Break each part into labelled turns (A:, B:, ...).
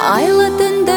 A: Айлы түнді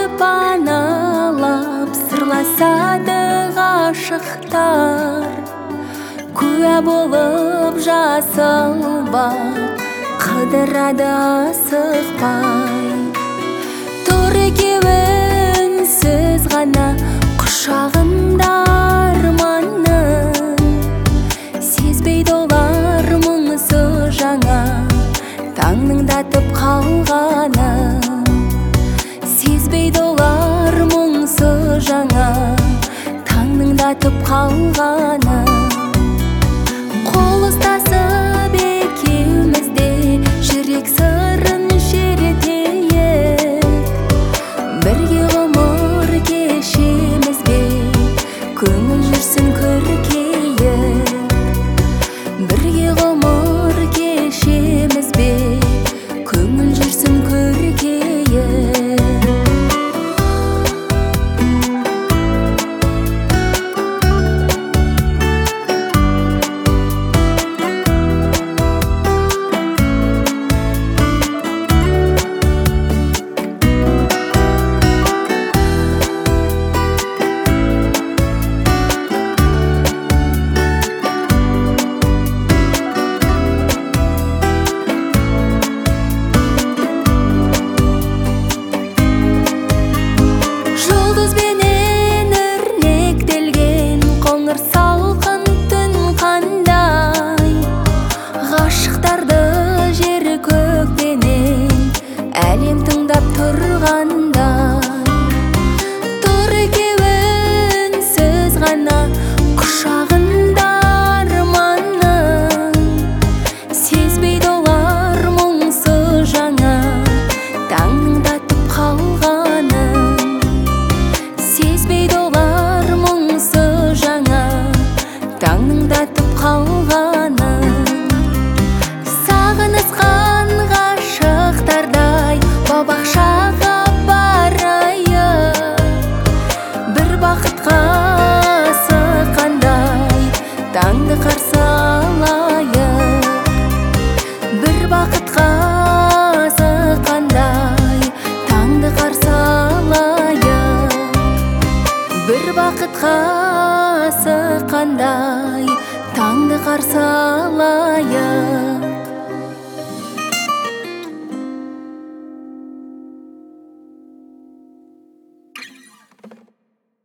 A: паналап сырласады ғашықтар, куә болып жасылбақ қыдырады асықпай. Тұр екеуін сіз ғана құшағында арманның, сезбейді олар мұңсы жаңа таңныңдатып қалғанын. Сезбейді олар мұңсы жаңа таңныңдатып қалғанын. Қол ұстасып екеумізде жүрек сырын шеретейік, бірге ғұмыр кешеміз бе, көңіл жүрсін көркейік. Бірге ғұмыр кешеміз бе, көңіл жүрсін көркейік. Әлем тыңдап тұрғандай, тұр екеуін сіз ғана құшағында арманның, сезбейді олар мұңсы жаңа таңдатып қалғанын. Сезбейді олар мұңсы жаңа таңдатып қалғанын. Сағынысқан ғашықтардай бақшаға барайық, бір бақытқа асыққандай таңды қарсы алайық. Бір бақытқа асыққандай таңды қарсы алайық. Бір бақытқа асыққандай таңды қарсы алайық.